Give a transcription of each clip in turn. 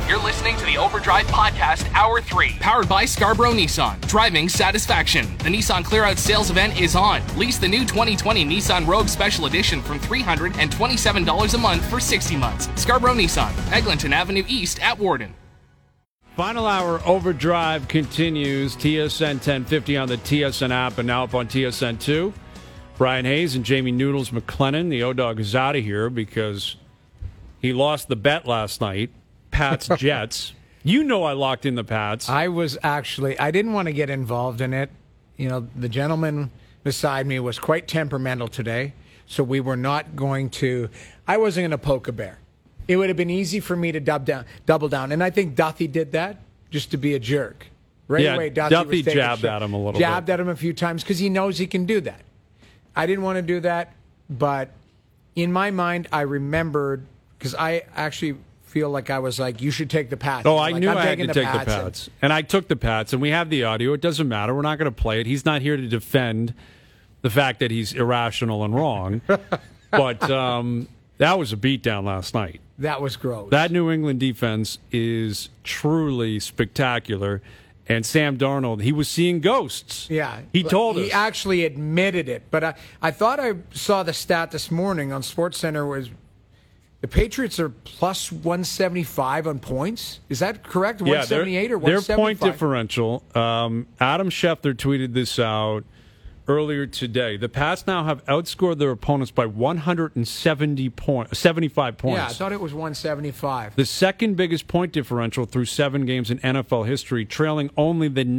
You're listening to the Overdrive Podcast, Hour 3, powered by Scarborough Nissan. Driving satisfaction. The Nissan Clear Out sales event is on. Lease the new 2020 Nissan Rogue Special Edition from $327 a month for 60 months. Scarborough Nissan, Eglinton Avenue East at Warden. Final hour Overdrive continues. TSN 1050 on the TSN app and now up on TSN 2. Brian Hayes and Jamie Noodles McLennan. The O-Dog is out of here because he lost the bet last night. Pats Jets. You know I locked in the Pats. I didn't want to get involved in it. You know, the gentleman beside me was quite temperamental today, so we were not going to. I wasn't going to poke a bear. It would have been easy for me to double down, and I think Duffy did that just to be a jerk. Right away, Duffy jabbed at him a little bit. Jabbed at him a few times because he knows he can do that. I didn't want to do that, but in my mind, I remembered because I actually feel like I was like, you should take the Pats. Oh, I knew I had to take the Pats. And I took the Pats, and we have the audio. It doesn't matter. We're not going to play it. He's not here to defend the fact that he's irrational and wrong. But that was a beatdown last night. That was gross. That New England defense is truly spectacular. And Sam Darnold, he was seeing ghosts. Yeah. He told us. He actually admitted it. But I thought I saw the stat this morning on SportsCenter was the Patriots are plus 175 on points. Is that correct? 178 or 175? Their point differential, Adam Schefter tweeted this out earlier today. The Pats now have outscored their opponents by 75 points. Yeah, I thought it was 175. The second biggest point differential through 7 games in NFL history, trailing only the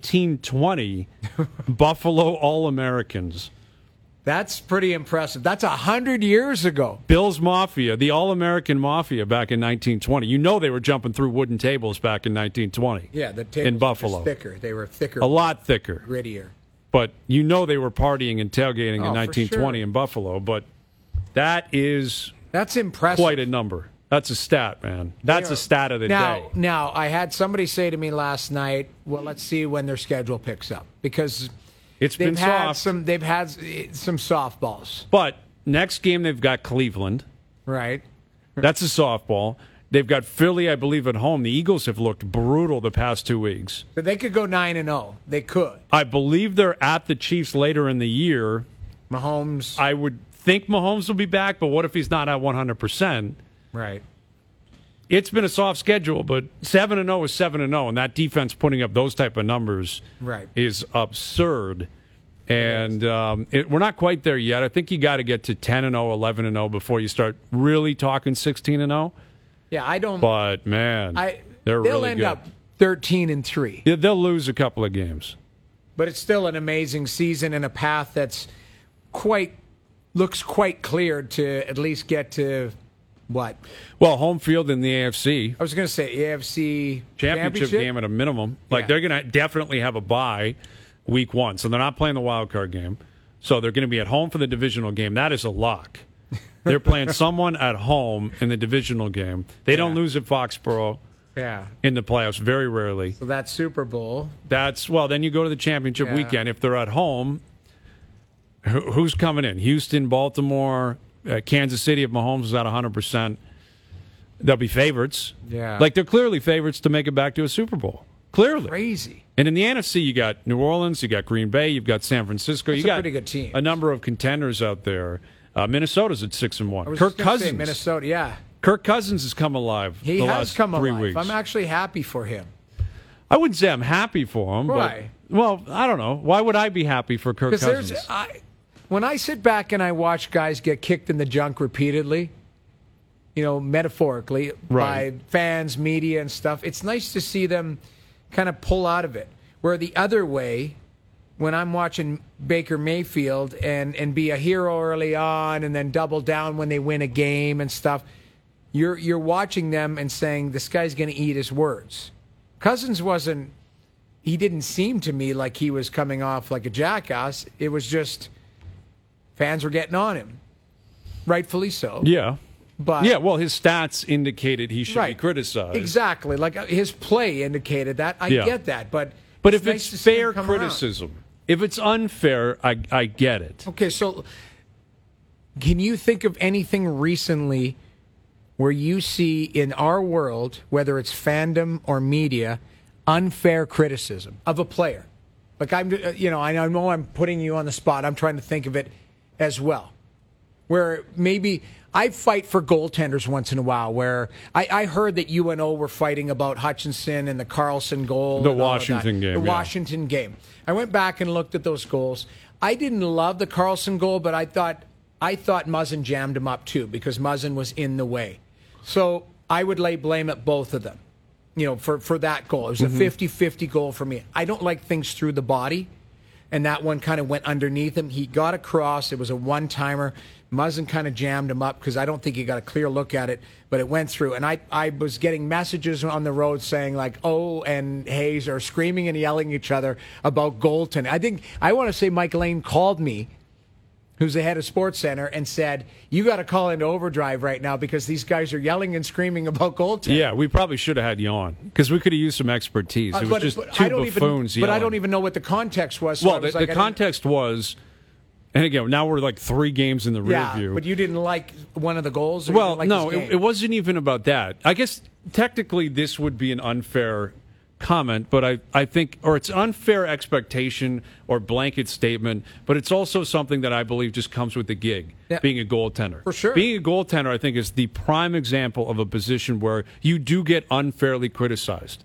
1920 Buffalo All-Americans. That's pretty impressive. That's 100 years ago. Bills Mafia, the All-American Mafia back in 1920. You know they were jumping through wooden tables back in 1920. Yeah, the tables in Buffalo. were thicker. They were thicker. A lot thicker. Grittier. But you know they were partying and tailgating in 1920 sure. in Buffalo. But that's impressive. Quite a number. That's a stat, man. That's a stat of the day. Now, I had somebody say to me last night, well, let's see when their schedule picks up. Because they've had some softballs. But next game they've got Cleveland. Right. That's a softball. They've got Philly, I believe, at home. The Eagles have looked brutal the past 2 weeks. But they could go 9-0. They could. I believe they're at the Chiefs later in the year. Mahomes. I would think Mahomes will be back, but what if he's not at 100%? Right. It's been a soft schedule, but 7-0 is 7-0, and that defense putting up those type of numbers is absurd. And we're not quite there yet. I think you got to get to 10-0, 11-0 before you start really talking 16-0. Yeah, I don't. But man, they'll really end good. up 13-3. Yeah, they'll lose a couple of games. But it's still an amazing season and a path that's looks quite clear to at least get to what? Well, home field in the AFC. I was going to say AFC championship game at a minimum. They're going to definitely have a bye week 1, so they're not playing the wild card game. So they're going to be at home for the divisional game. That is a lock. They're playing someone at home in the divisional game. They don't lose at Foxborough in the playoffs, very rarely. So that's Super Bowl. Then you go to the championship weekend. If they're at home, who's coming in? Houston, Baltimore, Kansas City, if Mahomes is at 100%, they'll be favorites. Yeah. Like they're clearly favorites to make it back to a Super Bowl. Clearly. Crazy. And in the NFC, you got New Orleans, you got Green Bay, you've got San Francisco. That's you got a pretty good team. A number of contenders out there. Minnesota's at 6-1. Kirk Cousins. Minnesota, yeah. Kirk Cousins has come alive. He has come alive. 3 weeks. I'm actually happy for him. I wouldn't say I'm happy for him. Why? But, well, I don't know. Why would I be happy for Kirk Cousins? When I sit back and I watch guys get kicked in the junk repeatedly, metaphorically, by fans, media, and stuff, it's nice to see them kind of pull out of it. Where the other way, when I'm watching Baker Mayfield and be a hero early on and then double down when they win a game and stuff, you're watching them and saying, this guy's going to eat his words. Cousins he didn't seem to me like he was coming off like a jackass. It was just fans were getting on him. Rightfully so. Yeah. But his stats indicated he should be criticized. Exactly. Like his play indicated that. I get that. But if it's fair criticism, if it's unfair, I get it. Okay, so can you think of anything recently where you see in our world, whether it's fandom or media, unfair criticism of a player. Like I know I'm putting you on the spot. I'm trying to think of it as well, where maybe I fight for goaltenders once in a while. Where I heard that UNO were fighting about Hutchinson and the Carlson goal, the Washington game, Washington game. I went back and looked at those goals. I didn't love the Carlson goal, but I thought Muzzin jammed him up too because Muzzin was in the way. So I would lay blame at both of them, for that goal. It was a 50-50 goal for me. I don't like things through the body, and that one kind of went underneath him. He got across. It was a one-timer. Muzzin kind of jammed him up because I don't think he got a clear look at it, but it went through. And I was getting messages on the road saying, like, and Hayes are screaming and yelling at each other about goaltending. I want to say Mike Lane called me, who's the head of Sports Center, and said, you got to call into overdrive right now because these guys are yelling and screaming about goaltending. Yeah, we probably should have had you on because we could have used some expertise. It was just two buffoons yelling. But I don't even know what the context was. So the context was, and again, now we're like 3 games in the rear view. But you didn't like one of the goals? It wasn't even about that. I guess technically this would be an unfair comment, but I think, or it's unfair expectation or blanket statement, but it's also something that I believe just comes with the gig, being a goaltender. For sure. Being a goaltender, I think, is the prime example of a position where you do get unfairly criticized.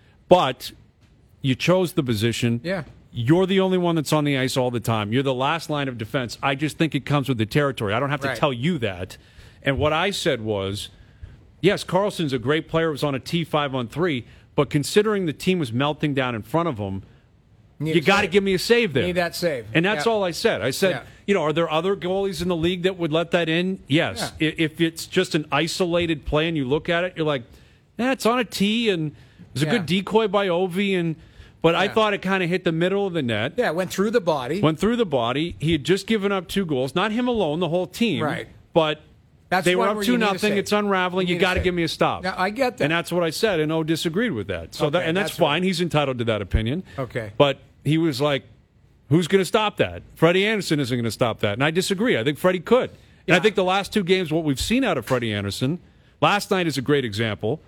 But you chose the position. Yeah. You're the only one that's on the ice all the time. You're the last line of defense. I just think it comes with the territory. I don't have to tell you that. And what I said was, yes, Carlson's a great player. It was on a T5-on-3. But considering the team was melting down in front of him, you got to give me a save there. Need that save. And that's all I said. I said, are there other goalies in the league that would let that in? Yes. Yeah. If it's just an isolated play and you look at it, you're like, it's on a tee and there's a good decoy by Ovi. But I thought it kind of hit the middle of the net. Yeah, went through the body. He had just given up 2 goals. Not him alone, the whole team. Right. But they were up 2-0. It's unraveling. You got to give me a stop. Yeah, I get that. And that's what I said, and O disagreed with that. So that's fine. Right. He's entitled to that opinion. Okay. But he was like, who's going to stop that? Freddie Anderson isn't going to stop that. And I disagree. I think Freddie could. And I think the last 2 games, what we've seen out of Freddie Anderson, last night is a great example.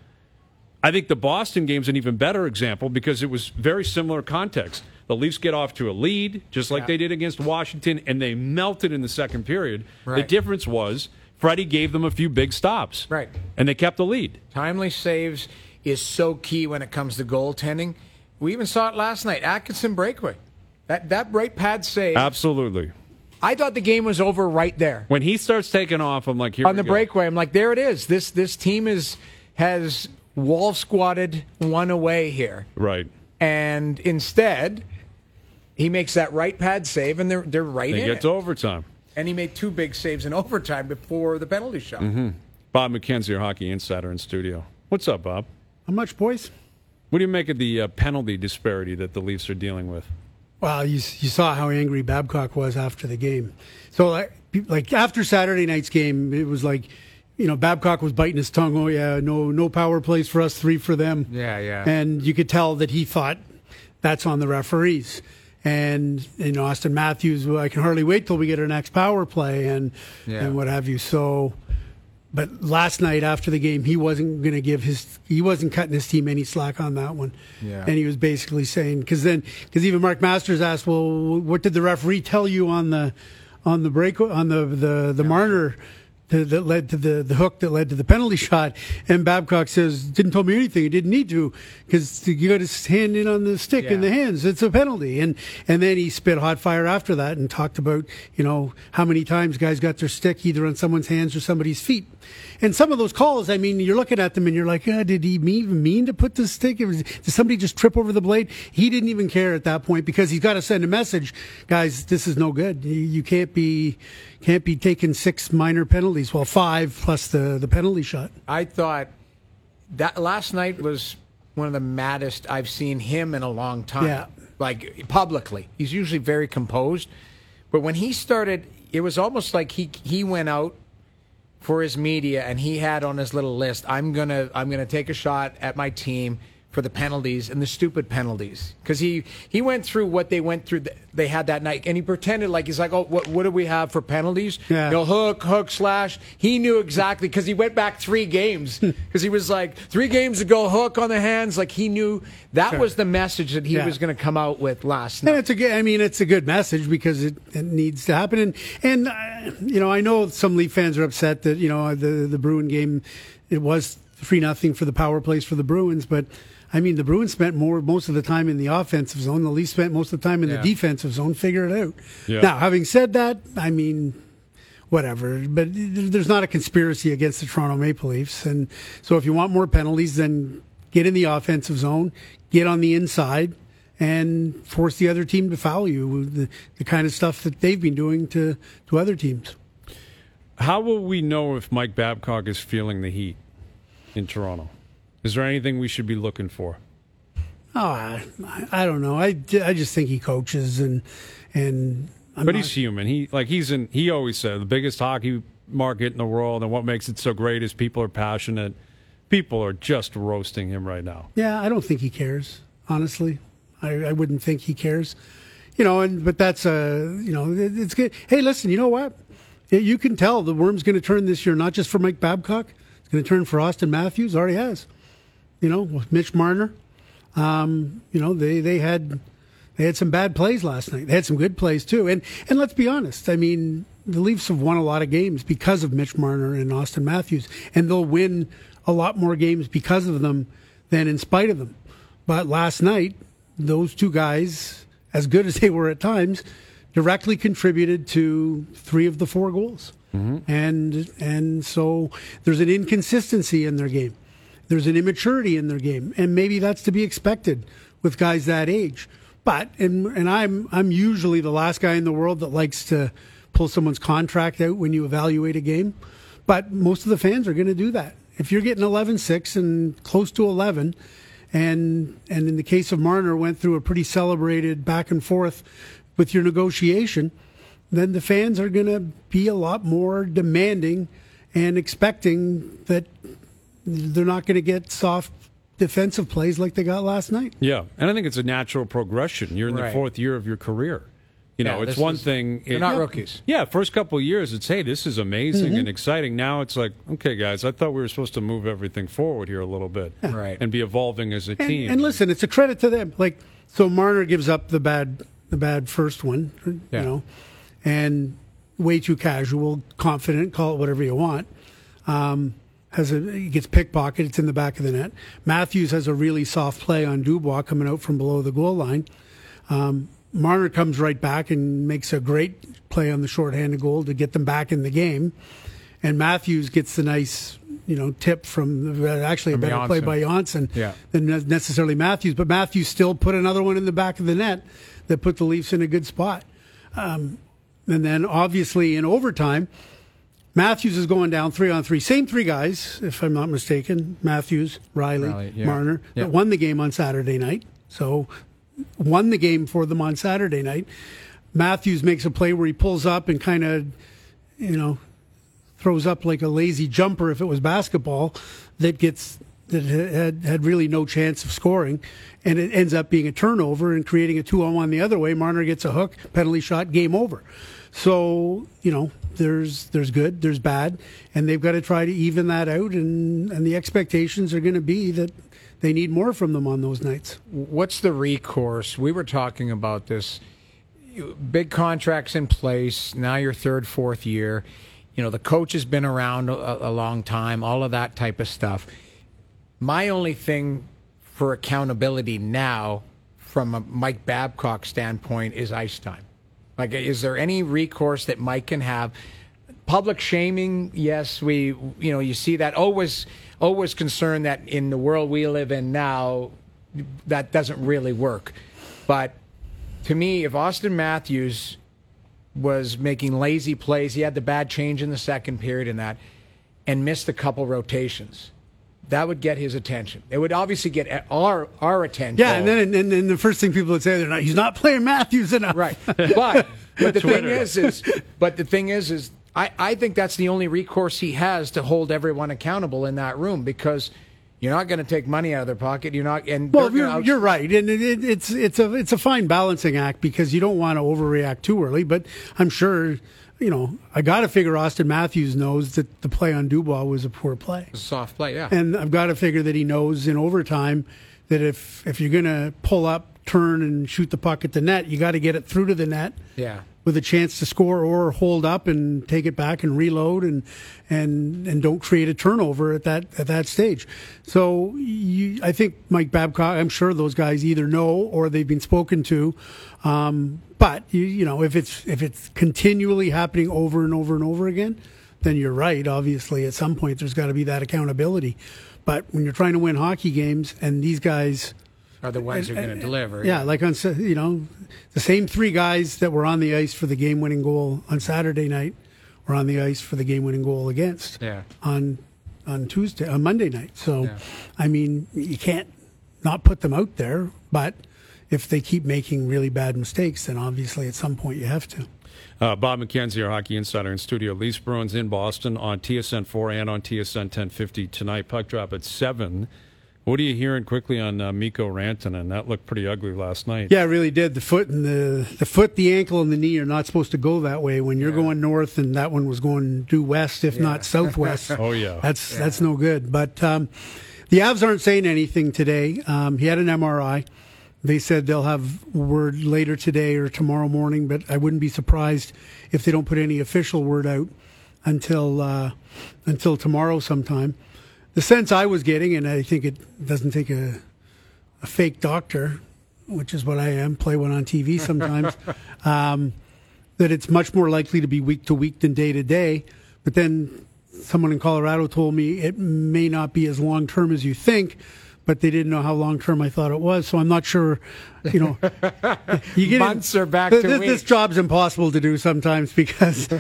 I think the Boston game's an even better example because it was very similar context. The Leafs get off to a lead, just like they did against Washington, and they melted in the second period. Right. The difference was Freddie gave them a few big stops. Right. And they kept the lead. Timely saves is so key when it comes to goaltending. We even saw it last night. Atkinson breakaway. That right pad save. Absolutely. I thought the game was over right there. When he starts taking off, I'm like, here on the breakaway, I'm like, there it is. This team has wall squatted one away here. Right. And instead, he makes that right pad save, and they're right in it. He gets overtime. And he made 2 big saves in overtime before the penalty shot. Mm-hmm. Bob McKenzie, our hockey insider in studio. What's up, Bob? How much, boys? What do you make of the penalty disparity that the Leafs are dealing with? Well, you saw how angry Babcock was after the game. So, like after Saturday night's game, it was like, Babcock was biting his tongue. Oh, yeah, no power plays for us, 3 for them. Yeah. And you could tell that he thought that's on the referees. And, Austin Matthews, I can hardly wait till we get our next power play and what have you. So, but last night after the game, he wasn't going to he wasn't cutting his team any slack on that one. Yeah. And he was basically saying, because even Mark Masters asked, well, what did the referee tell you on the break, on the Marner that led to the hook that led to the penalty shot? And Babcock says, didn't tell me anything. He didn't need to because you got his hand in on the stick in the hands. It's a penalty. And then he spit hot fire after that and talked about, how many times guys got their stick either on someone's hands or somebody's feet. And some of those calls, you're looking at them and you're like, did he even mean to put the stick? Did somebody just trip over the blade? He didn't even care at that point because he's got to send a message. Guys, this is no good. You can't be taking 6 minor penalties. Well, 5 plus the penalty shot. I thought that last night was one of the maddest I've seen him in a long time. Yeah. Like publicly. He's usually very composed. But when he started, it was almost like he went out for his media and he had on his little list, I'm gonna take a shot at my team for the penalties and the stupid penalties, because he went through what they went through. They had that night, and he pretended like he's like, oh, what do we have for penalties? Yeah. Hook, slash. He knew exactly, because he went back 3 games, because he was like 3 games ago, hook on the hands. Like he knew that was the message that he was going to come out with last night. And it's a good message, because it needs to happen. And I know some Leaf fans are upset that the Bruin game, it was 3-0 for the power plays for the Bruins, but I mean, the Bruins spent most of the time in the offensive zone. The Leafs spent most of the time in the defensive zone. Figure it out. Yeah. Now, having said that, I mean, whatever. But there's not a conspiracy against the Toronto Maple Leafs. And so if you want more penalties, then get in the offensive zone, get on the inside, and force the other team to foul you. The kind of stuff that they've been doing to other teams. How will we know if Mike Babcock is feeling the heat in Toronto? Is there anything we should be looking for? Oh, I don't know. I just think he coaches but he's human. He always said the biggest hockey market in the world, and what makes it so great is people are passionate. People are just roasting him right now. Yeah, I don't think he cares. Honestly, I wouldn't think he cares. But that's it's good. Hey, listen, you know what? You can tell the worm's going to turn this year, not just for Mike Babcock. It's going to turn for Austin Matthews. Already has. With Mitch Marner. They had some bad plays last night. They had some good plays too. And let's be honest. I mean, the Leafs have won a lot of games because of Mitch Marner and Austin Matthews, and they'll win a lot more games because of them than in spite of them. But last night, those 2 guys, as good as they were at times, directly contributed to 3 of the 4 goals. Mm-hmm. And so there's an inconsistency in their game. There's an immaturity in their game, and maybe that's to be expected with guys that age. But and I'm usually the last guy in the world that likes to pull someone's contract out when you evaluate a game. But most of the fans are going to do that. If you're getting 11-6 and close to 11, and in the case of Marner, went through a pretty celebrated back and forth with your negotiation, then the fans are going to be a lot more demanding and expecting that they're not going to get soft defensive plays like they got last night. Yeah, and I think it's a natural progression. You're in the 4th year of your career. It's one thing. They're not rookies. Yeah, first couple of years, it's, hey, this is amazing and exciting. Now it's like, okay, guys, I thought we were supposed to move everything forward here a little bit. Right. And be evolving as a team. And listen, it's a credit to them. So Marner gives up the bad first one, and way too casual, confident, call it whatever you want. He gets pickpocketed, it's in the back of the net. Matthews has a really soft play on Dubois coming out from below the goal line. Marner comes right back and makes a great play on the shorthanded goal to get them back in the game. And Matthews gets the nice, tip from actually a better play by Janssen than necessarily Matthews. But Matthews still put another one in the back of the net that put the Leafs in a good spot. And then obviously in overtime, Matthews is going down 3-on-3. Same 3 guys, if I'm not mistaken. Matthews, Riley Marner, that won the game on Saturday night. So won the game for them on Saturday night. Matthews makes a play where he pulls up and kind of, throws up like a lazy jumper if it was basketball that had really no chance of scoring. And it ends up being a turnover and creating a 2-on-1 the other way. Marner gets a hook, penalty shot, game over. So, there's good, there's bad, and they've got to try to even that out, and the expectations are going to be that they need more from them on those nights. What's the recourse? We were talking about this. Big contracts in place, now your 3rd, 4th year. The coach has been around a long time, all of that type of stuff. My only thing for accountability now, from a Mike Babcock standpoint, is ice time. Is there any recourse that Mike can have? Public shaming, yes, you see that. Always concerned that in the world we live in now, that doesn't really work. But to me, if Austin Matthews was making lazy plays, he had the bad change in the second period and missed a couple rotations, that would get his attention. It would obviously get our attention. Yeah, and then the first thing people would say, he's not playing Matthews enough. Right. But the thing is I think that's the only recourse he has to hold everyone accountable in that room, because You're not going to take money out of their pocket. You're not. And well, you're right, and it's a fine balancing act because you don't want to overreact too early. But I'm sure, I got to figure Austin Matthews knows that the play on Dubois was a poor play, a soft play, yeah. And I've got to figure that he knows in overtime that if you're going to pull up, turn, and shoot the puck at the net, you got to get it through to the net. Yeah. With a chance to score or hold up and take it back and reload and don't create a turnover at that stage. So I think Mike Babcock, I'm sure those guys either know or they've been spoken to. But if it's continually happening over and over and over again, then you're right. Obviously, at some point there's got to be that accountability. But when you're trying to win hockey games and these guys are the ones who are going to deliver. Yeah, like on the same three guys that were on the ice for the game-winning goal on Saturday night were on the ice for the game-winning goal against on Monday night. So, I mean, you can't not put them out there. But if they keep making really bad mistakes, then obviously at some point you have to. Bob McKenzie, our hockey insider in studio. Leafs Bruins in Boston on TSN 4 and on TSN 1050 tonight. Puck drop at 7. What are you hearing quickly on Mikko Rantanen? That looked pretty ugly last night. Yeah, it really did. The foot, the ankle, and the knee are not supposed to go that way. When you're going north, and that one was going due west, if not southwest. Oh yeah, that's no good. But the Avs aren't saying anything today. He had an MRI. They said they'll have word later today or tomorrow morning. But I wouldn't be surprised if they don't put any official word out until tomorrow sometime. The sense I was getting, and I think it doesn't take a fake doctor, which is what I am, play one on TV sometimes, that it's much more likely to be week to week than day to day. But then someone in Colorado told me it may not be as long term as you think, but they didn't know how long term I thought it was. So I'm not sure, you get months or back to weeks. This job's impossible to do sometimes because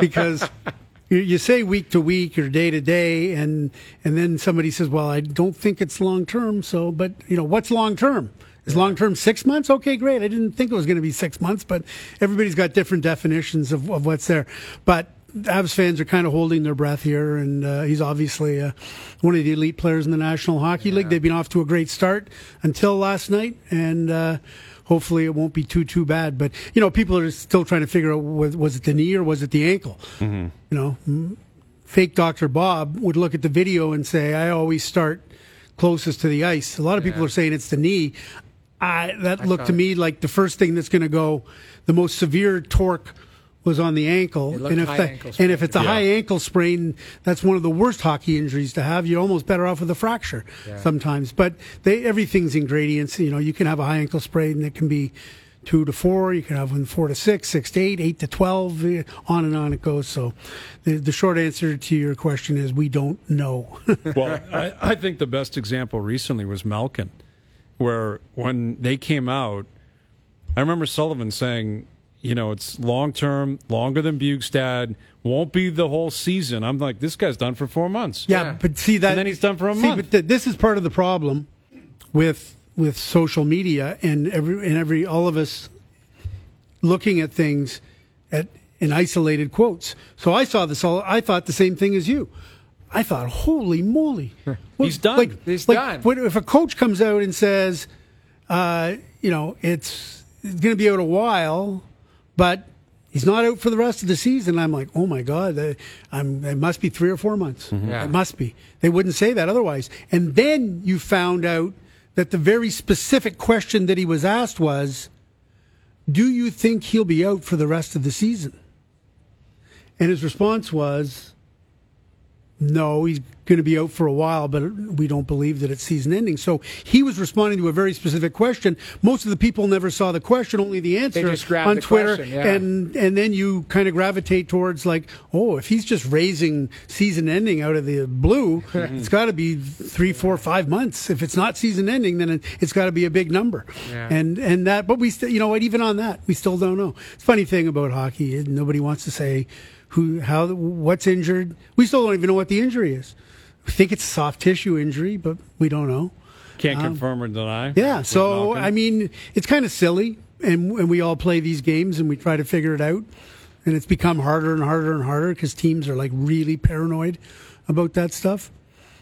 you say week to week or day to day, and then somebody says, "Well, I don't think it's long term." So, but what's long term? Is long term 6 months? Okay, great. I didn't think it was going to be 6 months, but everybody's got different definitions of what's there. But Avs fans are kind of holding their breath here, and he's obviously one of the elite players in the National Hockey League. They've been off to a great start until last night, and hopefully it won't be too bad. But people are still trying to figure out was it the knee or was it the ankle? Mm-hmm. Fake Dr. Bob would look at the video and say, "I always start closest to the ice." A lot of people are saying it's the knee. That looked to me like the first thing that's going to go. The most severe torque was on the ankle, and if it's a high ankle sprain, that's one of the worst hockey injuries to have. You're almost better off with a fracture sometimes. But everything's in gradients. You can have a high ankle sprain that can be 2 to 4. You can have one 4 to 6, 6 to 8, 8 to 12. On and on it goes. So the short answer to your question is we don't know. Well, I think the best example recently was Malkin, where when they came out, I remember Sullivan saying, it's long-term, longer than Bjugstad, won't be the whole season. I'm like, this guy's done for 4 months. Yeah, but see that... And then he's done for a month. But this is part of the problem with social media and all of us looking at things in isolated quotes. So I saw this I thought the same thing as you. I thought, holy moly. He's done. He's done. If a coach comes out and says, it's going to be out a while, but he's not out for the rest of the season. I'm like, oh my God, it must be 3 or 4 months. Mm-hmm. Yeah. It must be. They wouldn't say that otherwise. And then you found out that the very specific question that he was asked was, do you think he'll be out for the rest of the season? And his response was, no, he's going to be out for a while, but we don't believe that it's season ending. So he was responding to a very specific question. Most of the people never saw the question, only the answer on Twitter. Question, and then you kind of gravitate towards like, oh, if he's just raising season ending out of the blue, it's got to be 3, 4, 5 months. If it's not season ending, then it's got to be a big number. Yeah. And that, but we still, even on that, we still don't know. It's a funny thing about hockey. Nobody wants to say what's injured. We still don't even know what the injury is. We think it's a soft tissue injury, but we don't know. Can't confirm or deny. Yeah, so, I mean, it's kind of silly, and we all play these games, and we try to figure it out, and it's become harder and harder and harder because teams are, like, really paranoid about that stuff.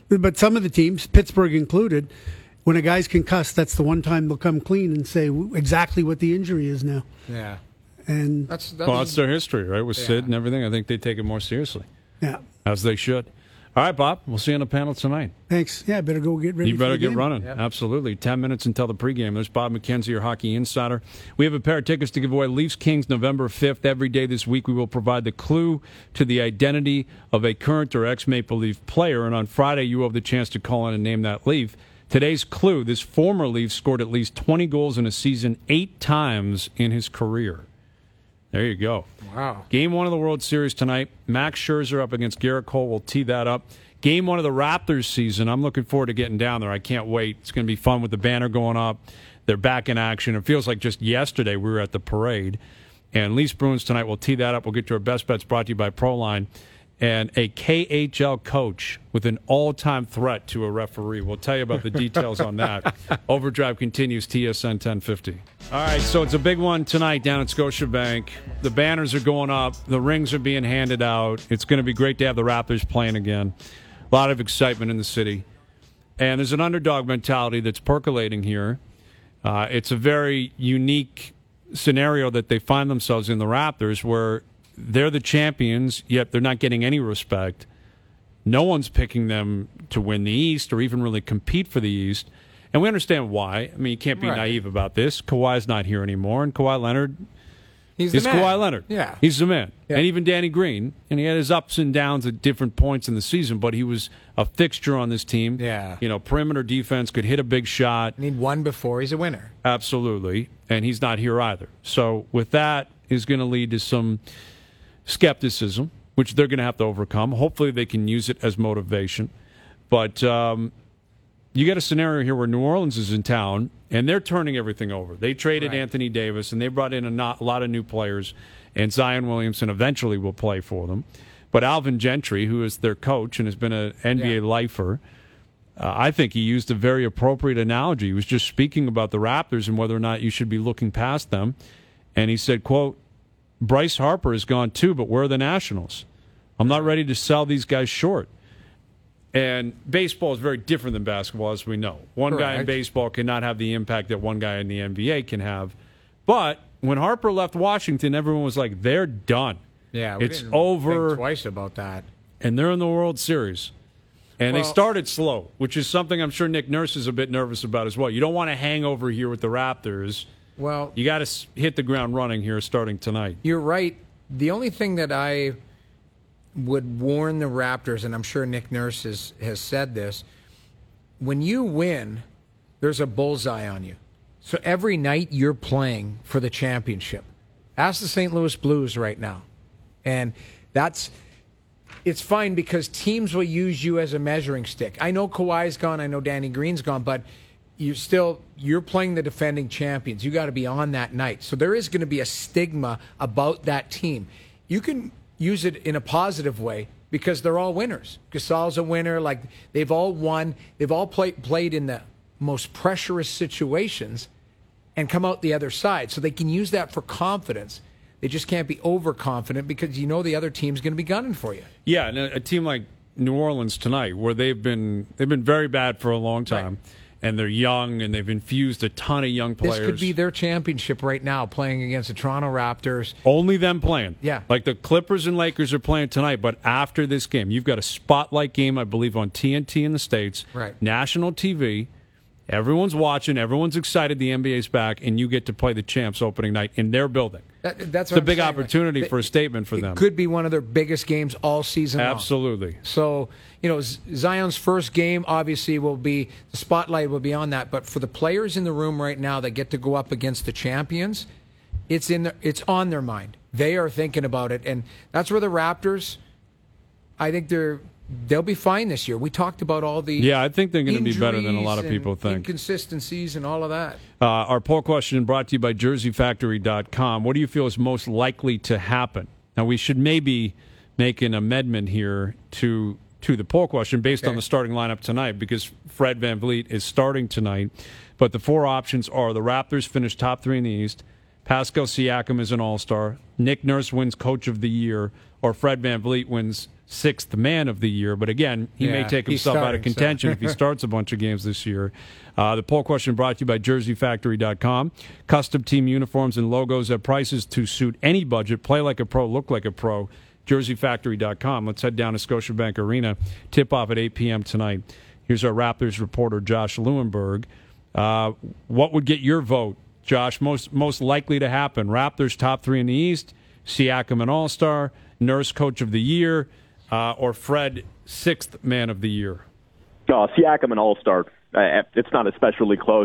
But some of the teams, Pittsburgh included, when a guy's concussed, that's the one time they'll come clean and say exactly what the injury is now. Yeah. And That's their history, right? With Sid and everything. I think they take it more seriously. Yeah. As they should. All right, Bob. We'll see you on the panel tonight. Thanks. Yeah, I better go get ready. You better for the get game. running. Yep. Absolutely. 10 minutes until the pregame. There's Bob McKenzie, your hockey insider. We have a pair of tickets to give away. Leafs Kings, November 5th. Every day this week, we will provide the clue to the identity of a current or ex-Maple Leaf player. And on Friday, you have the chance to call in and name that Leaf. Today's clue, this former Leaf scored at least 20 goals in a season 8 times in his career. There you go. Wow. Game 1 of the World Series tonight. Max Scherzer up against Garrett Cole. We'll tee that up. Game 1 of the Raptors season. I'm looking forward to getting down there. I can't wait. It's going to be fun with the banner going up. They're back in action. It feels like just yesterday we were at the parade. And Leafs Bruins tonight. We'll tee that up. We'll get to our best bets brought to you by Proline. And a KHL coach with an all-time threat to a referee. We'll tell you about the details on that. Overdrive continues, TSN 1050. All right, so it's a big one tonight down at Scotiabank. The banners are going up. The rings are being handed out. It's going to be great to have the Raptors playing again. A lot of excitement in the city. And there's an underdog mentality that's percolating here. It's a very unique scenario that they find themselves in, the Raptors, where they're the champions, yet they're not getting any respect. No one's picking them to win the East or even really compete for the East. And we understand why. I mean, you can't be naive about this. Kawhi's not here anymore, and Kawhi Leonard He's is the man. Kawhi Leonard. Yeah. He's the man. Yeah. And even Danny Green. And he had his ups and downs at different points in the season, but he was a fixture on this team. Yeah. You know, perimeter defense, could hit a big shot. Need one before he's a winner. Absolutely. And he's not here either. So with that is going to lead to some skepticism, which they're going to have to overcome. Hopefully they can use it as motivation. But you get a scenario here where New Orleans is in town, and they're turning everything over. They traded Anthony Davis, and they brought in a lot of new players, and Zion Williamson eventually will play for them. But Alvin Gentry, who is their coach and has been an NBA lifer, I think he used a very appropriate analogy. He was just speaking about the Raptors and whether or not you should be looking past them. And he said, quote, Bryce Harper is gone too, but where are the Nationals? I'm not ready to sell these guys short. And baseball is very different than basketball, as we know. One guy in baseball cannot have the impact that one guy in the NBA can have. But when Harper left Washington, everyone was like, they're done. Yeah, it's over. Think twice about that. And they're in the World Series. And they started slow, which is something I'm sure Nick Nurse is a bit nervous about as well. You don't want to hang over here with the Raptors. Well, you got to hit the ground running here starting tonight. You're right. The only thing that I would warn the Raptors, and I'm sure Nick Nurse has said this, when you win, there's a bullseye on you. So every night you're playing for the championship. Ask the St. Louis Blues right now. And it's fine because teams will use you as a measuring stick. I know Kawhi's gone, I know Danny Green's gone, but you're playing the defending champions. You got to be on that night. So there is going to be a stigma about that team. You can use it in a positive way because they're all winners. Gasol's a winner. Like, they've all won. They've all played in the most pressurous situations and come out the other side. So they can use that for confidence. They just can't be overconfident because you know the other team's going to be gunning for you. Yeah, and a team like New Orleans tonight, where they've been very bad for a long time. Right. And they're young, and they've infused a ton of young players. This could be their championship right now, playing against the Toronto Raptors. Only them playing. Yeah. Like the Clippers and Lakers are playing tonight, but after this game, you've got a spotlight game, I believe, on TNT in the States. Right. National TV. Everyone's watching. Everyone's excited the NBA's back, and you get to play the champs opening night in their building. That's it's a big opportunity for a statement for them. It could be one of their biggest games all season long. Absolutely. So, Zion's first game obviously the spotlight will be on that. But for the players in the room right now that get to go up against the champions, it's on their mind. They are thinking about it, and that's where the Raptors, I think they'll be fine this year. We talked about all the I think they're going to be better than a lot of people think. Inconsistencies and all of that. Our poll question brought to you by JerseyFactory.com. What do you feel is most likely to happen? Now, we should maybe make an amendment here to the poll question based on the starting lineup tonight because Fred VanVleet is starting tonight. But the 4 options are the Raptors finish top 3 in the East, Pascal Siakam is an all-star, Nick Nurse wins Coach of the Year, or Fred VanVleet wins sixth man of the year. But again, he may take himself out of contention if he starts a bunch of games this year. The poll question brought to you by JerseyFactory.com. Custom team uniforms and logos at prices to suit any budget. Play like a pro, look like a pro. JerseyFactory.com. Let's head down to Scotiabank Arena. Tip-off at 8 p.m. tonight. Here's our Raptors reporter, Josh Lewenberg. What would get your vote, Josh, most likely to happen? Raptors top 3 in the East, Siakam an All-Star, Nurse Coach of the Year, or Fred sixth Man of the Year? No, Siakam an All-Star. It's not especially close.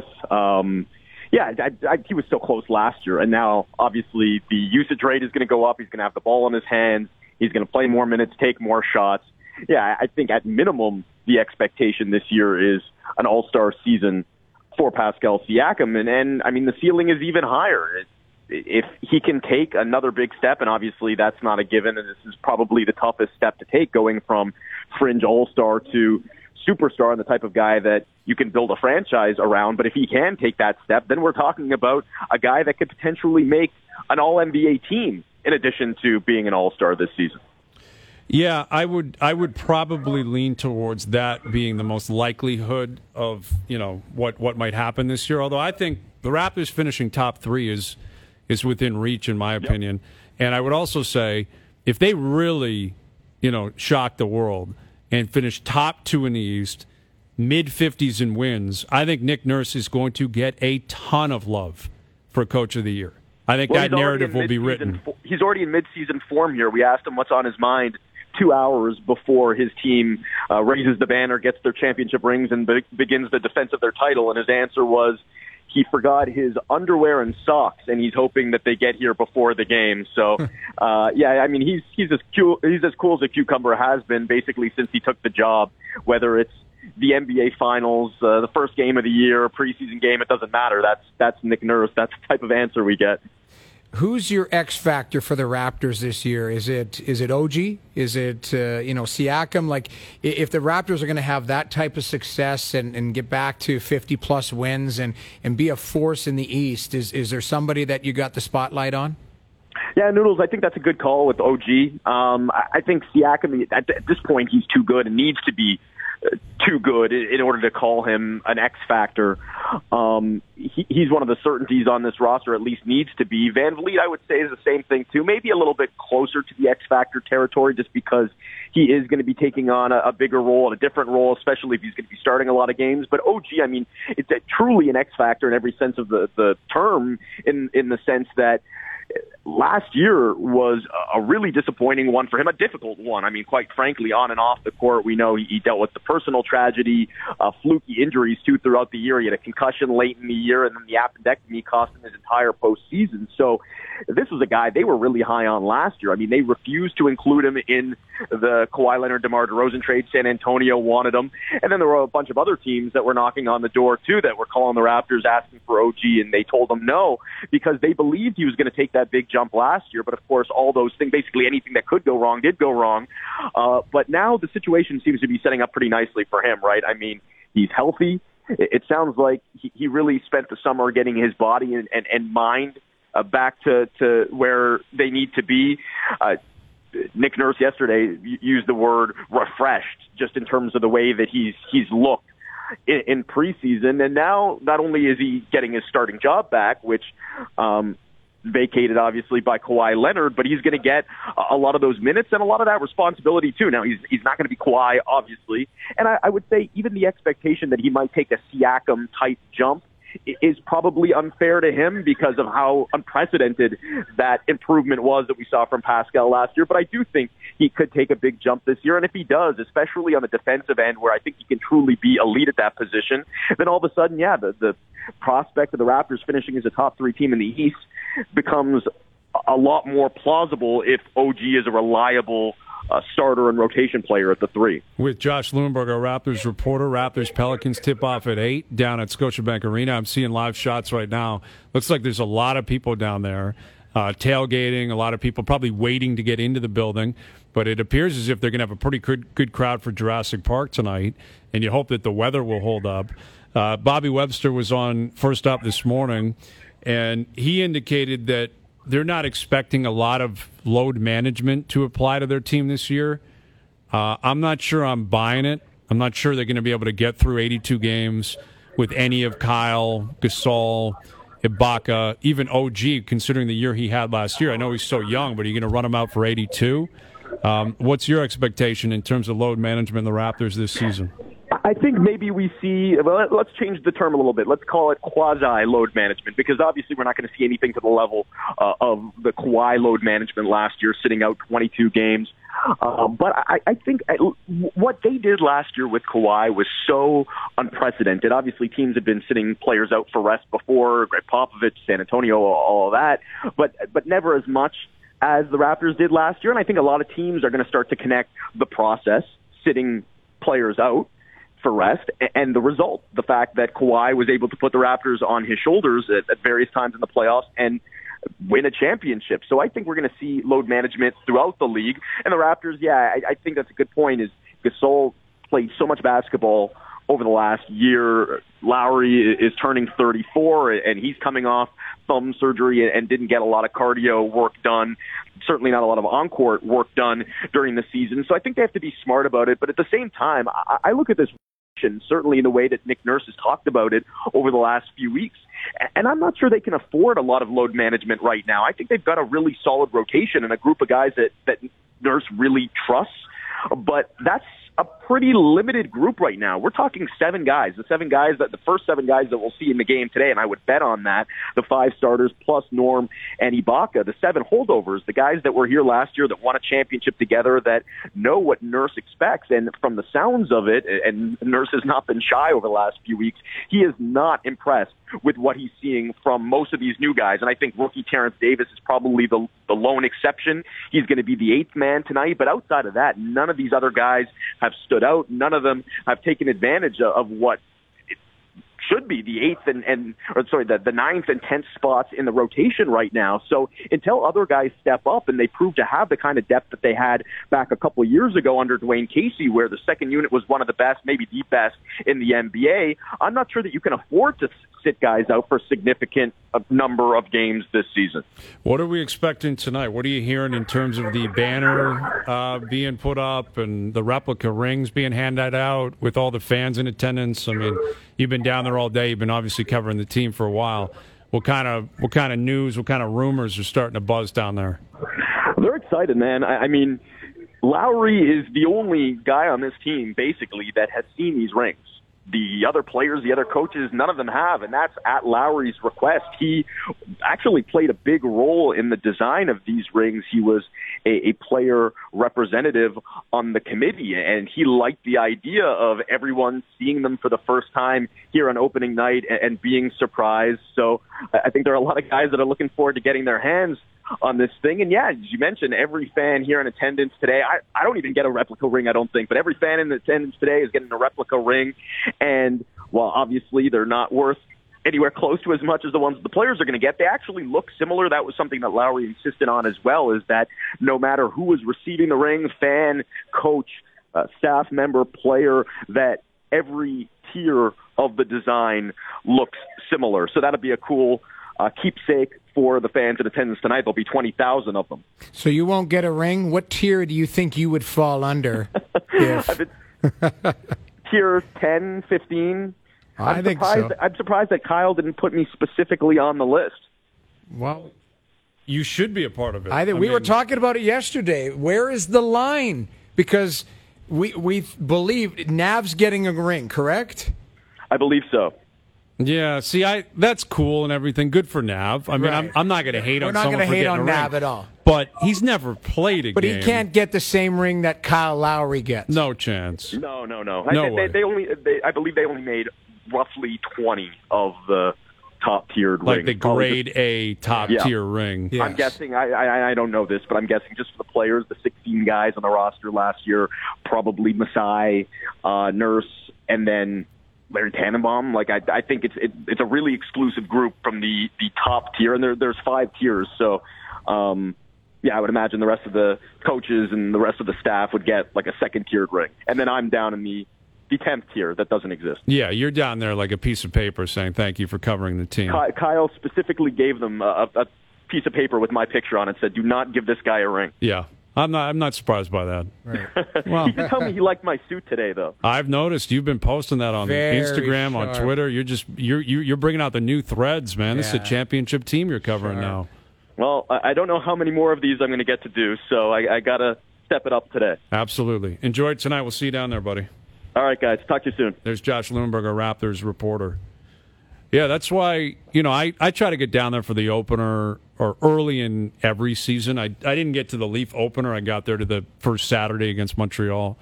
He was so close last year, and now obviously the usage rate is going to go up. He's going to have the ball in his hands. He's going to play more minutes, take more shots. Yeah, I think at minimum the expectation this year is an all-star season for Pascal Siakam. And I mean, the ceiling is even higher. If he can take another big step, and obviously that's not a given, and this is probably the toughest step to take, going from fringe all-star to superstar and the type of guy that you can build a franchise around. But if he can take that step, then we're talking about a guy that could potentially make an all-NBA team in addition to being an all-star this season. Yeah, I would probably lean towards that being the most likelihood of, what might happen this year. Although I think the Raptors finishing top 3 is within reach, in my opinion. Yep. And I would also say if they really, shock the world and finish top 2 in the East, mid-50s in wins, I think Nick Nurse is going to get a ton of love for Coach of the Year. I think that narrative will be written. He's already in mid-season form here. We asked him what's on his mind 2 hours before his team raises the banner, gets their championship rings, and begins the defense of their title. And his answer was he forgot his underwear and socks, and he's hoping that they get here before the game. So, he's as cool as a cucumber has been basically since he took the job, whether it's the NBA Finals, the first game of the year, a preseason game, it doesn't matter. That's Nick Nurse. That's the type of answer we get. Who's your X factor for the Raptors this year? Is it OG? Is it Siakam? Like, if the Raptors are going to have that type of success and get back to 50-plus wins and be a force in the East, is there somebody that you got the spotlight on? Yeah, Noodles, I think that's a good call with OG. I think Siakam, at this point, he's too good and needs to be too good in order to call him an X factor. He's one of the certainties on this roster, at least needs to be. Van Vliet, I would say, is the same thing too. Maybe a little bit closer to the X factor territory, just because he is going to be taking on a bigger role and a different role, especially if he's going to be starting a lot of games. But OG, I mean, it's truly an X factor in every sense of the term, in the sense that last year was a really disappointing one for him, a difficult one. I mean, quite frankly, on and off the court, we know he dealt with the personal tragedy, fluky injuries too throughout the year. He had a concussion late in the year, and then the appendectomy cost him his entire postseason. So this was a guy they were really high on last year. I mean, they refused to include him in the Kawhi Leonard, DeMar DeRozan trade. San Antonio wanted him. And then there were a bunch of other teams that were knocking on the door too that were calling the Raptors asking for OG, and they told them no because they believed he was going to take that big jump last year. But of course, all those things, basically anything that could go wrong did go wrong. But now the situation seems to be setting up pretty nicely for him, right? I mean, he's healthy. It sounds like he really spent the summer getting his body and mind back to where they need to be. Nick Nurse yesterday used the word refreshed, just in terms of the way that he's looked in preseason. And now not only is he getting his starting job back, which vacated obviously by Kawhi Leonard, but he's going to get a lot of those minutes and a lot of that responsibility too. Now he's not going to be Kawhi, obviously, and I would say even the expectation that he might take a Siakam type jump is probably unfair to him because of how unprecedented that improvement was that we saw from Pascal last year. But I do think he could take a big jump this year. And if he does, especially on the defensive end where I think he can truly be elite at that position, then all of a sudden, yeah, the prospect of the Raptors finishing as a top 3 team in the East becomes a lot more plausible if OG is a reliable starter and rotation player at the 3. With Josh Lewenberg, our Raptors reporter. Raptors Pelicans tip-off at 8 down at Scotiabank Arena. I'm seeing live shots right now. Looks like there's a lot of people down there tailgating, a lot of people probably waiting to get into the building. But it appears as if they're going to have a pretty good crowd for Jurassic Park tonight, and you hope that the weather will hold up. Bobby Webster was on First Up this morning, and he indicated that they're not expecting a lot of load management to apply to their team this year. I'm not sure I'm buying it. I'm not sure they're going to be able to get through 82 games with any of Kyle, Gasol, Ibaka, even OG, considering the year he had last year. I know he's so young, but are you going to run him out for 82? What's your expectation in terms of load management in the Raptors this season? I think maybe we see, well, let's change the term a little bit. Let's call it quasi-load management, because obviously we're not going to see anything to the level of the Kawhi load management last year, sitting out 22 games. But I think what they did last year with Kawhi was so unprecedented. Obviously, teams have been sitting players out for rest before, Greg Popovich, San Antonio, all of that, but never as much as the Raptors did last year. And I think a lot of teams are going to start to connect the process, sitting players out for rest, and the result, the fact that Kawhi was able to put the Raptors on his shoulders at various times in the playoffs and win a championship. So I think we're going to see load management throughout the league. And the Raptors, I think that's a good point, is Gasol played so much basketball over the last year. Lowry is turning 34, and he's coming off thumb surgery and didn't get a lot of cardio work done, certainly not a lot of on-court work done during the season. So I think they have to be smart about it. But at the same time, I look at this, certainly in the way that Nick Nurse has talked about it over the last few weeks, and I'm not sure they can afford a lot of load management right now. I think they've got a really solid rotation and a group of guys that Nurse really trusts, but that's a pretty limited group right now. We're talking 7 guys, the first 7 guys that we'll see in the game today, and I would bet on that, the 5 starters plus Norm and Ibaka, the 7 holdovers, the guys that were here last year that won a championship together, that know what Nurse expects. And from the sounds of it, and Nurse has not been shy over the last few weeks, he is not impressed with what he's seeing from most of these new guys. And I think rookie Terrence Davis is probably the lone exception. He's going to be the 8th man tonight. But outside of that, none of these other guys have stood out. None of them have taken advantage of what it should be the 8th the 9th and 10th spots in the rotation right now. So until other guys step up and they prove to have the kind of depth that they had back a couple of years ago under Dwayne Casey, where the second unit was one of the best, maybe the best in the NBA, I'm not sure that you can afford to sit guys out for a significant number of games this season. What are we expecting tonight? What are you hearing in terms of the banner being put up and the replica rings being handed out with all the fans in attendance? I mean, you've been down there all day. You've been obviously covering the team for a while. What kind of news, what kind of rumors are starting to buzz down there? They're excited, man. I mean, Lowry is the only guy on this team, basically, that has seen these rings. The other players, the other coaches, none of them have, and that's at Lowry's request. He actually played a big role in the design of these rings. He was a player representative on the committee, and he liked the idea of everyone seeing them for the first time here on opening night and being surprised. So I think there are a lot of guys that are looking forward to getting their hands on this thing. And yeah, as you mentioned, every fan here in attendance today, I don't even get a replica ring, I don't think, but every fan in attendance today is getting a replica ring. And while obviously they're not worth anywhere close to as much as the ones the players are going to get, they actually look similar. That was something that Lowry insisted on as well, is that no matter who was receiving the ring, fan, coach, staff member, player, that every tier of the design looks similar. So that'll be a cool keepsake for the fans in attendance tonight. There'll be 20,000 of them. So you won't get a ring? What tier do you think you would fall under? Tier 10, 15. I think so. I'm surprised that Kyle didn't put me specifically on the list. Well, you should be a part of it. I think we were talking about it yesterday. Where is the line? Because we believe Nav's getting a ring, correct? I believe so. Yeah, see, that's cool and everything. Good for Nav. I mean, right. I'm not going to hate on someone for getting a ring. We're not going to hate on Nav at all. But he's never played a game. But he can't get the same ring that Kyle Lowry gets. No chance. No. I believe they only made roughly 20 of the top-tiered rings. Like the grade A top-tier ring. Yes. I'm guessing, I don't know this, but I'm guessing just for the players, the 16 guys on the roster last year, probably Masai, Nurse, and then Larry Tannenbaum. Like I think it's a really exclusive group from the top tier, and there's 5 tiers. So, I would imagine the rest of the coaches and the rest of the staff would get like a second-tiered ring, and then I'm down in the 10th tier that doesn't exist. Yeah, you're down there like a piece of paper saying thank you for covering the team. Kyle specifically gave them a piece of paper with my picture on it, said, "Do not give this guy a ring." Yeah. I'm not surprised by that. Right. Well, He did tell me he liked my suit today, though. I've noticed you've been posting that on Very Instagram, sharp. on Twitter. You're bringing out the new threads, man. This is a Yeah. championship team you're covering Sharp. now. Well, I don't know how many more of these I'm going to get to do, so I got to step it up today. Absolutely. Enjoy it tonight. We'll see you down there, buddy. All right, guys. Talk to you soon. There's Josh Lewinberg, our Raptors reporter. Yeah, that's why, I try to get down there for the opener or early in every season. I didn't get to the Leaf opener. I got there to the first Saturday against Montreal.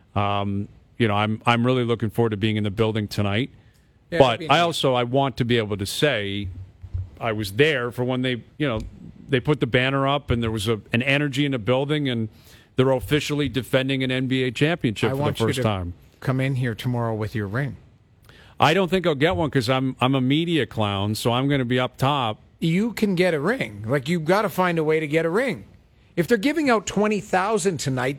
I'm really looking forward to being in the building tonight. Yeah, But it'd be I want to be able to say I was there for when they put the banner up and there was an energy in the building and they're officially defending an NBA championship for the first time. Come in here tomorrow with your ring. I don't think I'll get one because I'm a media clown, so I'm going to be up top. You can get a ring. Like, you've got to find a way to get a ring. If they're giving out 20,000 tonight,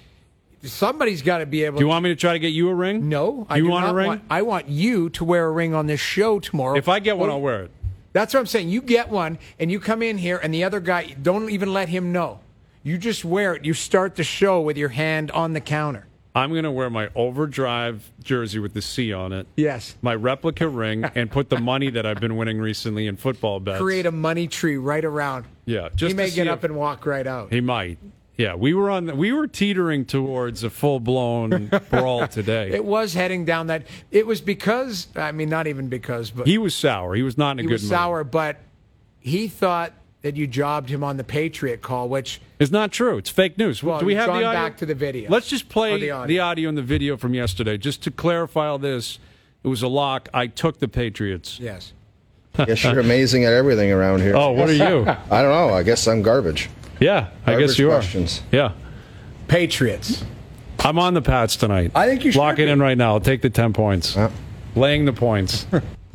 somebody's got to be able. Do you want me to try to get you a ring? No, I You do want a not ring? I want you to wear a ring on this show tomorrow. If I get one, I'll wear it. That's what I'm saying. You get one, and you come in here, and the other guy, don't even let him know. You just wear it. You start the show with your hand on the counter. I'm going to wear my Overdrive jersey with the C on it. Yes. My replica ring, and put the money that I've been winning recently in football bets. Create a money tree right around. Yeah, just He may to get see up and walk right out. He might. Yeah, we were teetering towards a full-blown brawl today. It was heading down that. It was because, not even because, but He was sour. He was not in a he good was mood. sour, but he thought that you jobbed him on the Patriot call, which It's not true. It's fake news. Well, Do we you've have the gone audio? back to the video. Let's just play Or the audio. and the video from yesterday. Just to clarify all this, it was a lock. I took the Patriots. yes. Guess you're amazing at everything around here. Oh, what are you? I don't know. I guess I'm garbage. Yeah, I Garbage guess you questions. are. Yeah. Patriots. I'm on the Pats tonight. I think you should Lock it be. in right now. I'll take the 10 points. Yeah. Laying the points.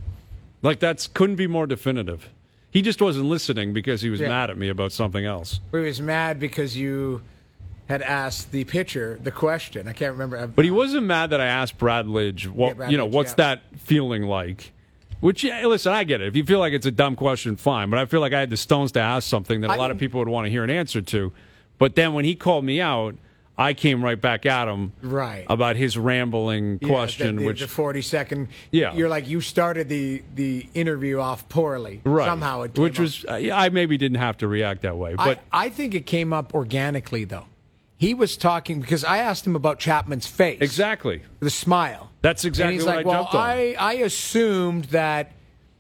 Couldn't be more definitive. He just wasn't listening because he was Yeah. mad at me about something else. He was mad because you had asked the pitcher the question. I can't remember. But he wasn't mad that I asked Brad Lidge, Brad Lidge, what's yeah. that feeling like? Which, listen, I get it. If you feel like it's a dumb question, fine. But I feel like I had the stones to ask something that a lot of people would want to hear an answer to. But then when he called me out, I came right back at him Right. about his rambling question, the, which the 40-second. Yeah. You're like, you started the interview off poorly. right, Somehow it came which up. was I maybe didn't have to react that way, but I think it came up organically, though. He was talking because I asked him about Chapman's face. exactly. The smile. That's exactly and he's what like, I jumped on. I assumed that,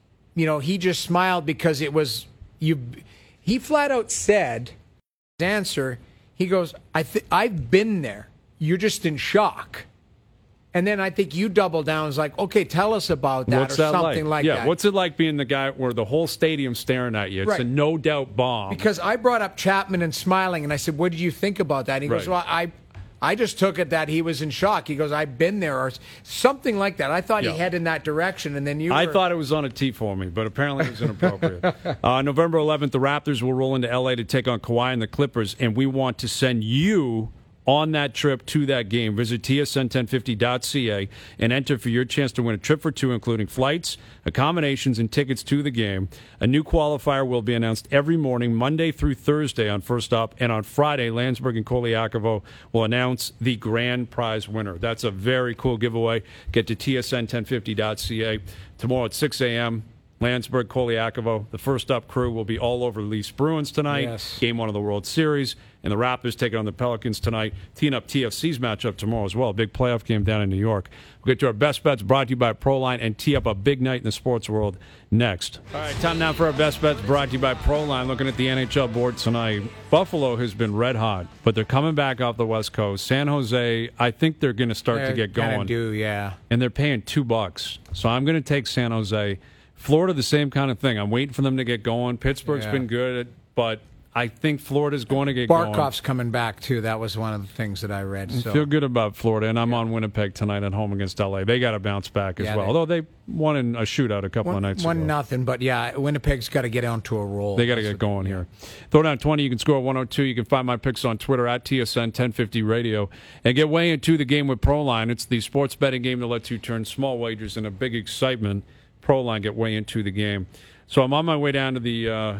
he just smiled because it was you. He flat out said, his answer, he goes, I've been there. You're just in shock. And then I think you double down. It's like, okay, tell us about that What's or that something like yeah, that. what's it like being the guy where the whole stadium's staring at you? It's Right. a no doubt bomb. Because I brought up Chapman and smiling, and I said, what did you think about that? And he goes, Right. well, I just took it that he was in shock. He goes, I've been there, or something like that. I thought Yeah. he headed in that direction, and then I thought it was on a tee for me, but apparently it was inappropriate. November 11th, the Raptors will roll into L.A. to take on Kawhi and the Clippers, and we want to send you on that trip to that game. Visit tsn1050.ca and enter for your chance to win a trip for two, including flights, accommodations, and tickets to the game. A new qualifier will be announced every morning, Monday through Thursday on First Up, and on Friday, Landsberg and Koliakovo will announce the grand prize winner. That's a very cool giveaway. Get to tsn1050.ca. Tomorrow at 6 a.m., Landsberg, Koliakovo, the First Up crew will be all over the Leafs Bruins tonight. Yes. Game one of the World Series. And the Raptors taking on the Pelicans tonight. Teeing up TFC's matchup tomorrow as well. Big playoff game down in New York. We'll get to our best bets brought to you by Proline and tee up a big night in the sports world next. All right, time now for our best bets brought to you by Proline. Looking at the NHL board tonight. Buffalo has been red hot, but they're coming back off the West Coast. San Jose, I think they're going to start to get Kinda going. do, yeah. And they're paying $2. So I'm going to take San Jose. Florida, the same kind of thing. I'm waiting for them to get going. Pittsburgh's Yeah. been good, but I think Florida's going to get going. Barkov's coming back, too. That was one of the things that I read. So. Feel good about Florida, and I'm on Winnipeg tonight at home against LA. They got to bounce back as Yeah, well. Although they won in a shootout a couple of nights ago. 1-0, but yeah, Winnipeg's got to get onto a roll. They got to get going here. Throw down 20. You can score 102. You can find my picks on Twitter at TSN 1050 Radio. And get way into the game with Proline. It's the sports betting game that lets you turn small wagers into big excitement. Proline, get way into the game. So I'm on my way down to the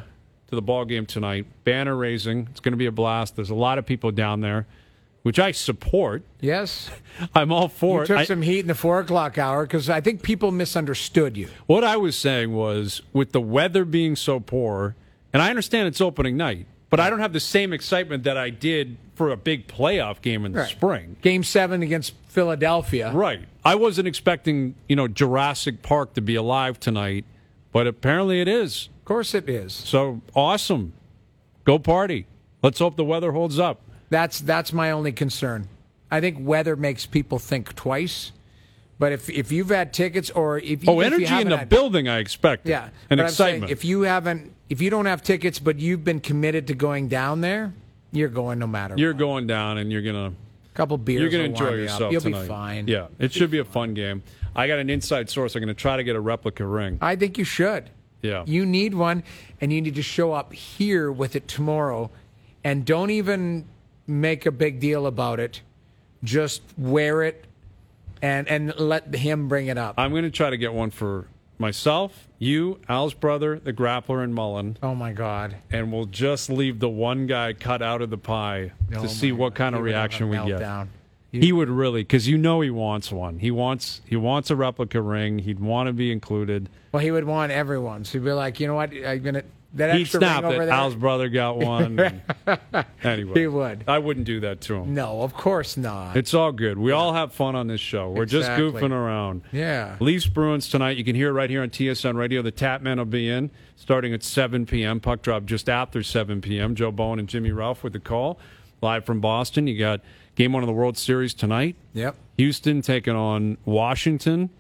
to the ball game tonight. Banner raising. It's going to be a blast. There's a lot of people down there, which I support. Yes. I'm all for it. You took some heat in the 4 o'clock hour because I think people misunderstood you. What I was saying was, with the weather being so poor, and I understand it's opening night, but I don't have the same excitement that I did for a big playoff game in the spring. Game 7 against Philadelphia. Right. I wasn't expecting, Jurassic Park to be alive tonight, but apparently it is. Of course it is. So, awesome. Go party. Let's hope the weather holds up. That's my only concern. I think weather makes people think twice. But if you've had tickets or if you energy in the building, I expect. Yeah, and but excitement. I'm saying, if you don't have tickets, but you've been committed to going down there, you're going no matter. You're what. going down, and you're gonna couple beers. You're gonna will enjoy warm you yourself up. You'll tonight. be fine. Yeah, it should be a fun game. I got an inside source. I'm gonna try to get a replica ring. I think you should. Yeah, you need one, and you need to show up here with it tomorrow, and don't even make a big deal about it. Just wear it. And let him bring it up. I'm going to try to get one for myself, you, Al's brother, the Grappler, and Mullen. Oh, my God. And we'll just leave the one guy cut out of the pie to see what kind of reaction we get. He would really, because he wants one. He wants a replica ring. He'd want to be included. Well, he would want everyone. So he'd be like, you know what? I'm going to... He'd snap that Al's brother got one. Anyway, he would. I wouldn't do that to him. No, of course not. It's all good. We all have fun on this show. We're just goofing around. Yeah. Leafs Bruins tonight. You can hear it right here on TSN Radio. The Tapman will be in starting at 7 p.m. Puck drop just after 7 p.m. Joe Bowen and Jimmy Ralph with the call. Live from Boston. You got Game 1 of the World Series tonight. Yep. Houston taking on Washington.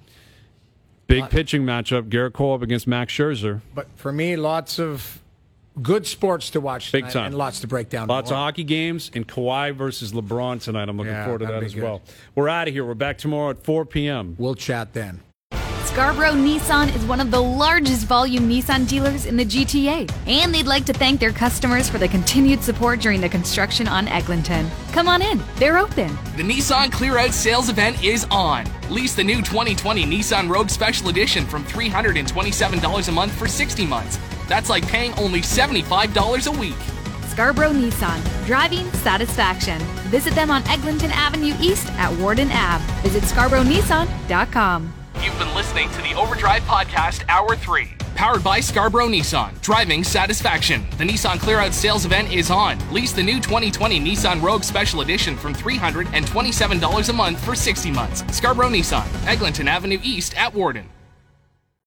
Big pitching matchup. Garrett Cole up against Max Scherzer. But for me, lots of good sports to watch tonight. Big time. And lots to break down. Lots of hockey games and Kawhi versus LeBron tonight. I'm looking forward to that as well. We're out of here. We're back tomorrow at 4 p.m. We'll chat then. Scarborough Nissan is one of the largest volume Nissan dealers in the GTA, and they'd like to thank their customers for the continued support during the construction on Eglinton. Come on in, they're open. The Nissan Clear Out sales event is on. Lease the new 2020 Nissan Rogue Special Edition from $327 a month for 60 months. That's like paying only $75 a week. Scarborough Nissan, driving satisfaction. Visit them on Eglinton Avenue East at Warden Ave. Visit ScarboroughNissan.com. You've been listening to the Overdrive Podcast, Hour 3. Powered by Scarborough Nissan. Driving satisfaction. The Nissan Clear Out sales event is on. Lease the new 2020 Nissan Rogue Special Edition from $327 a month for 60 months. Scarborough Nissan, Eglinton Avenue East at Warden.